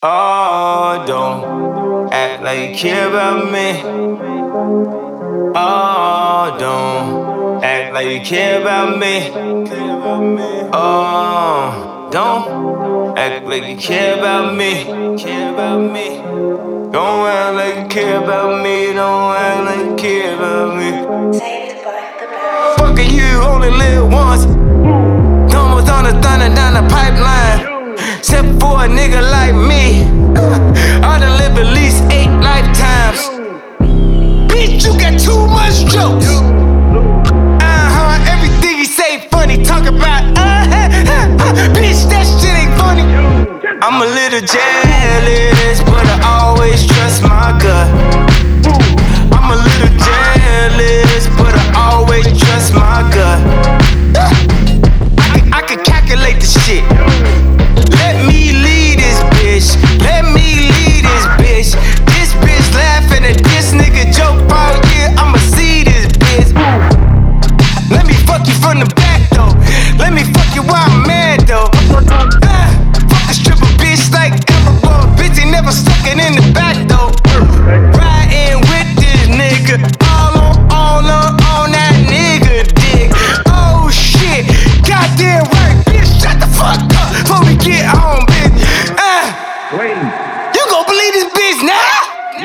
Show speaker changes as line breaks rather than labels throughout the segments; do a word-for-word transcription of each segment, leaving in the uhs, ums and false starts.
Oh, don't act like you care about me. Oh, don't act like you care about me. Oh, don't act like you care about me. Care about me. Don't act like you care about me. Don't act like you care about me.
Saved by the bell.
Fucking you only live once. No one's on the thunder down the pipeline. Except for a nigga like me. I done lived at least eight lifetimes. Bitch, you got too much jokes. Uh-huh, everything he say funny. Talk about uh-huh, bitch, that shit ain't funny. I'm a little jealous, but I always trust my gut. I'm a little jealous, but I always trust my gut. I can, I can calculate the shit. Let me lead this bitch. Let me lead this bitch. This bitch laughing at this nigga joke all year. I'ma see this bitch. Let me fuck you from the back though. Let me fuck you while I'm mad though. Uh, fuck a stripper bitch like Evermore. Bitch ain't never stuck it in the back though. Riding with this nigga. All on, all on, on that nigga dick. Oh shit. Goddamn right, bitch. Shut the fuck up before we get home, bitch. Uh, you gon' believe this bitch now?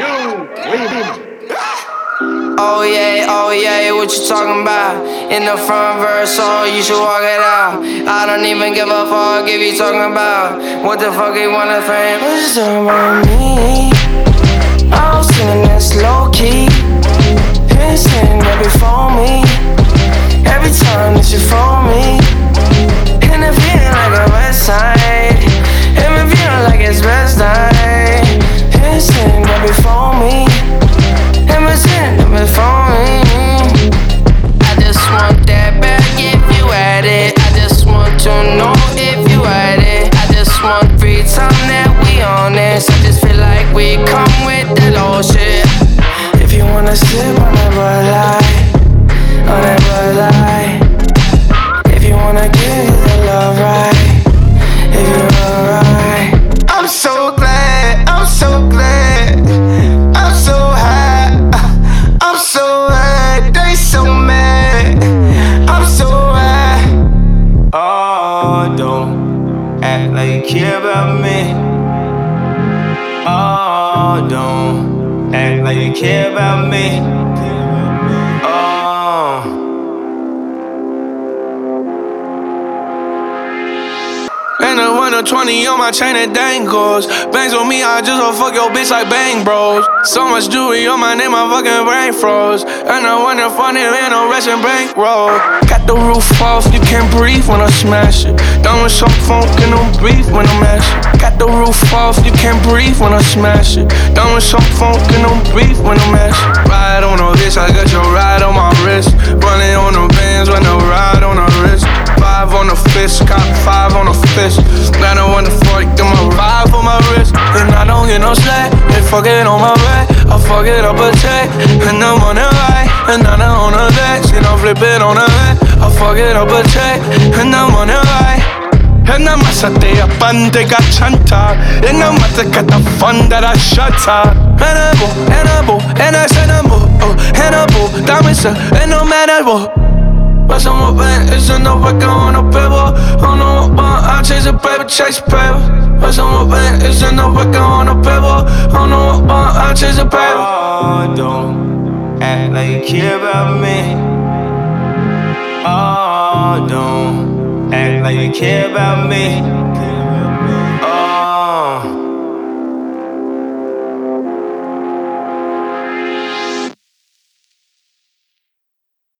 Oh yeah, oh yeah, what you talking about? In the front verse, oh you should walk it out. I don't even give a fuck if you talking about what the fuck you wanna think. What you talking about me? I was singing this low key. Been sitting there before me. Every time that you phone me, and it feeling like a west side. And it feeling like it's best night. Been sitting there before me. And been sitting there before me. I just want that back if you had it. I just want to know if you had it. I just want free time that we honest. I just feel like we come with that old shit. If you wanna sip on that Bud Light, on that Bud Light. If you wanna give it the love right, if you alright. I'm so glad, I'm so glad, I'm so high, I'm so high, they so mad, I'm so high. Oh, don't act like you care about me. Oh, don't act like you care about me. Oh. And a one or twenty on my chain that dangles. Bangs on me, I just wanna fuck your bitch like Bang Bros. So much jewelry on my name, my fucking brain froze. And I wonder funny, ain't no rushing bankroll. Got the roof off, you can't breathe when I smash it. Done with some funk and no breathe when I mash it. Got the roof off, you can't breathe when I smash it. Done with some funk and no breathe when I mash it. Ride on the bitch, I got your ride on my wrist. Running on the bands when I ride on the wrist. Five on the fist, got five on the fist. Got a one to forty, got my five on my wrist. And I don't get no slack, they fuck it on my back. I fuck it up a check, and I'm on the right. And I'm on the back, shit, I'm flipping on the back. I fuck it up a check, and I'm on the right. And I'm a sate a bande gachanta. And I'm at the cut the fun that I shut up. Hannibal, Hannibal, and I said Hannibal, oh, Hannibal, diamonds, and no matter what. But some man is in the work on a paper. On the one, I chase a paper, chase a paper. But some man is in the work on a paper. On the one, I chase a paper. Oh, don't act like you care about me. Oh, don't act like you care about me.